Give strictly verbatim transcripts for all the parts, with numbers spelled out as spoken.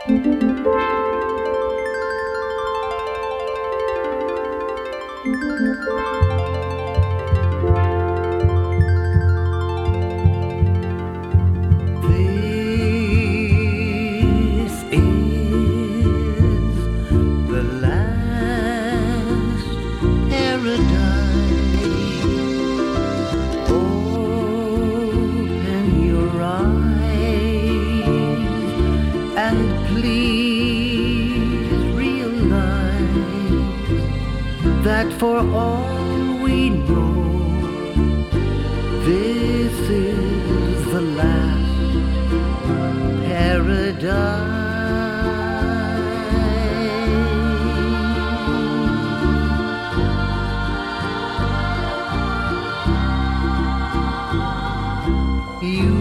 That for all we know, this is the last paradise. You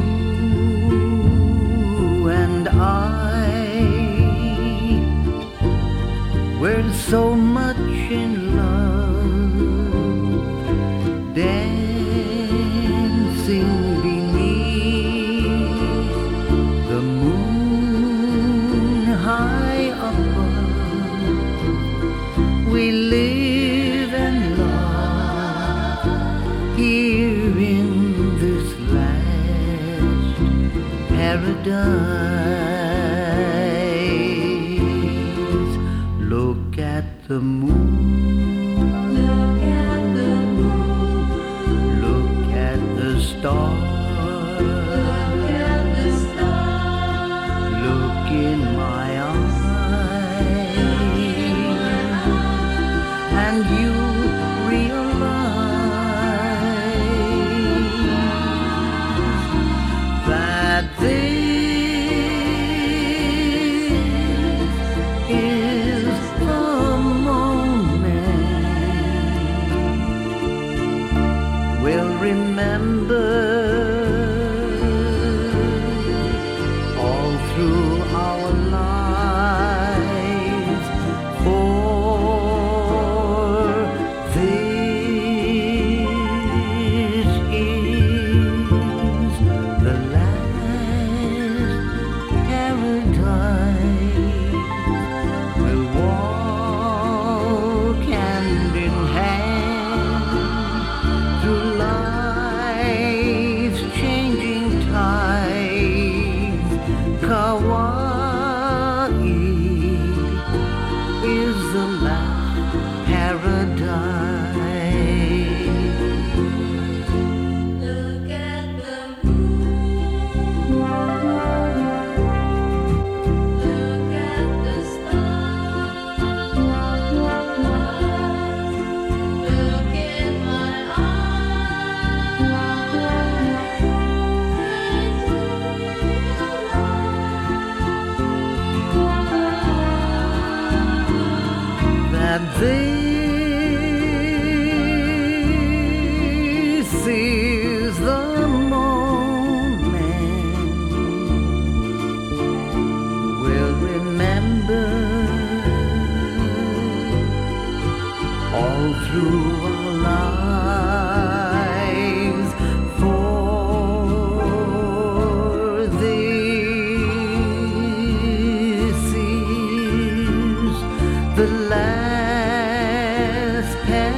and I were so much in love, dancing beneath the moon high above. We live and love here in this last paradise. Look at the moon. Stars. Look at the stars. Look in my eyes, and you realize that this is the moment we'll remember all through our lives, for this is the last paradise. We'll walk hand in hand through life's changing tides. Kauai is the last paradise. Look at the moon. Look at the stars. Look in my that this is the moment we'll remember all through our lives, for this is the last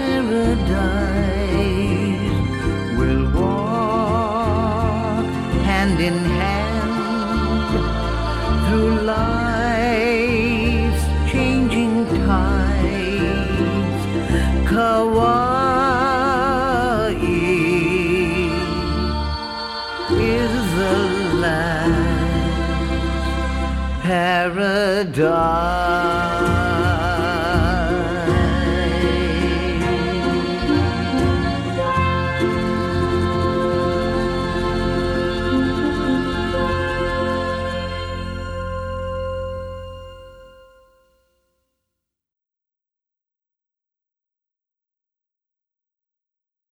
paradise. We'll walk hand in hand through life's changing tides. Kauai is the last paradise.